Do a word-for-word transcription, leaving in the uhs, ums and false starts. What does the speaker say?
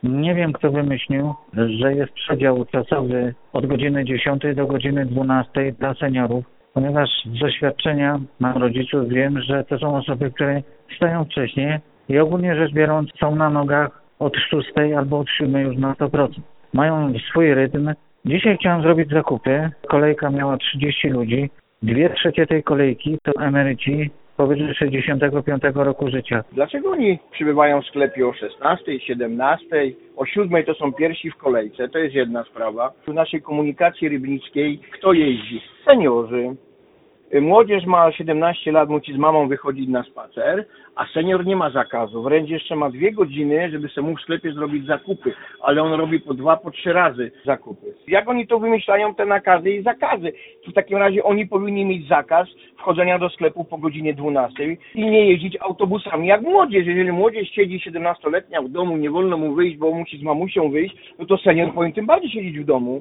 Nie wiem, kto wymyślił, że jest przedział czasowy od godziny dziesiątej do godziny dwunastej dla seniorów, ponieważ z doświadczenia mam rodziców, wiem, że to są osoby, które wstają wcześniej i ogólnie rzecz biorąc są na nogach od szóstej albo od siódmej już na sto procent. Mają swój rytm. Dzisiaj chciałem zrobić zakupy. Kolejka miała trzydzieści ludzi. Dwie trzecie tej kolejki to emeryci powyżej sześćdziesiątego piątego roku życia. Dlaczego oni przybywają w sklepie o szesnastej, siedemnastej, o siódmej to są pierwsi w kolejce? To jest jedna sprawa. W naszej komunikacji rybnickiej kto jeździ? Seniorzy. Młodzież ma siedemnaście lat, musi z mamą wychodzić na spacer, a senior nie ma zakazu. Wręcz jeszcze ma dwie godziny, żeby sobie mógł w sklepie zrobić zakupy, ale on robi po dwa, po trzy razy zakupy. Jak oni to wymyślają, te nakazy i zakazy? W takim razie oni powinni mieć zakaz wchodzenia do sklepu po godzinie dwunastej i nie jeździć autobusami jak młodzież. Jeżeli młodzież siedzi siedemnastoletnia w domu, nie wolno mu wyjść, bo musi z mamusią wyjść, no to senior powinien tym bardziej siedzieć w domu.